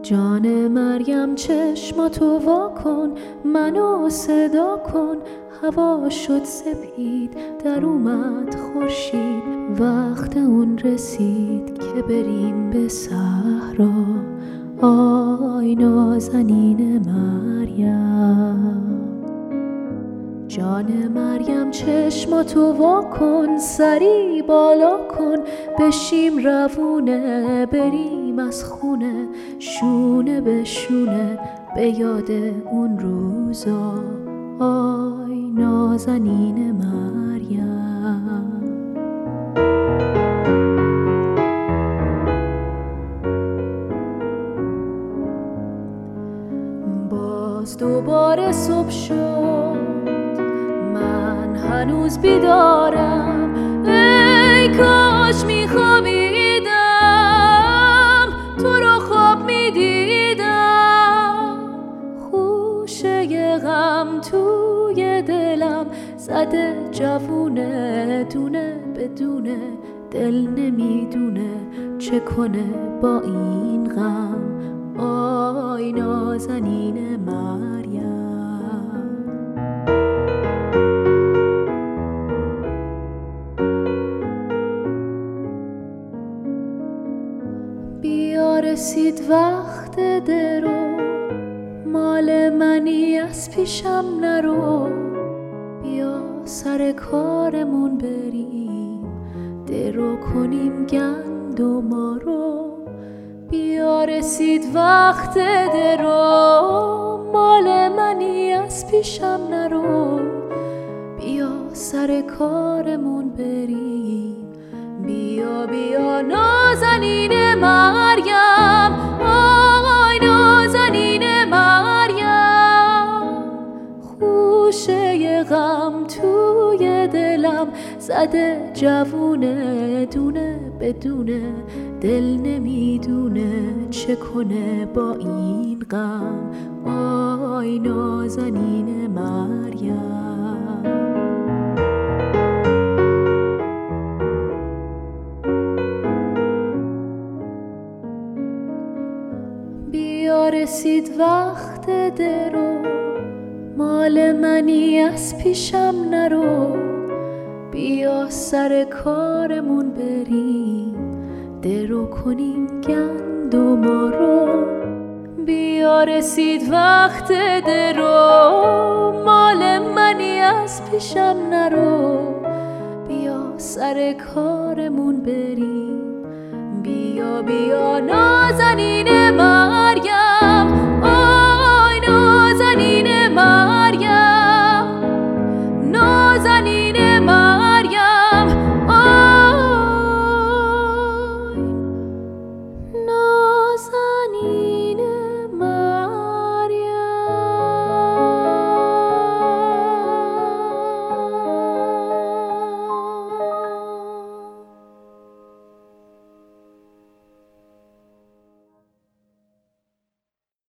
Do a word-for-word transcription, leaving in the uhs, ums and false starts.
جان مریم چشماتو وا کن، منو صدا کن. هوا شد سپید، در اومد خورشید. وقت اون رسید که بریم به صحرا. آی نازنین مریم، جان مریم چشماتو وا کن، سری بالا کن. بشیم روونه، بریم از خونه، شونه به شونه، به یاد اون روزا. آی نازنین مریم، باز دوباره صبح شد، من هنوز بیدارم. ای کاش میخوابیدم، تو رو خواب میدیدم. خوشه غم توی دلم زده جوونه، دونه بدونه دل نمیدونه چه کنه با این غم. آی نازنین مریم، بیا رسید وقت درو، مال منی از پیشم نرو. بیا سر کارمون بریم، درو کنیم گندما رو. بیا رسید وقت درو، مال منی از پیشم نرو. بیا سر کارمون بریم، بیا بیا نازنین مریم. آی نازنین مریم، خوشه غم توی دلم زده جوونه، دونه بدونه دل نمیدونه چه کنه با این غم. آی نازنین مریم، بیا رسید وقت درو، مال منی از پیشم نرو. بیا سر کارمون بریم، درو کنیم گندما رو. بیا رسید وقت درو، مال منی از پیشم نرو. بیا سر کارمون بریم، بیا بیا نازنین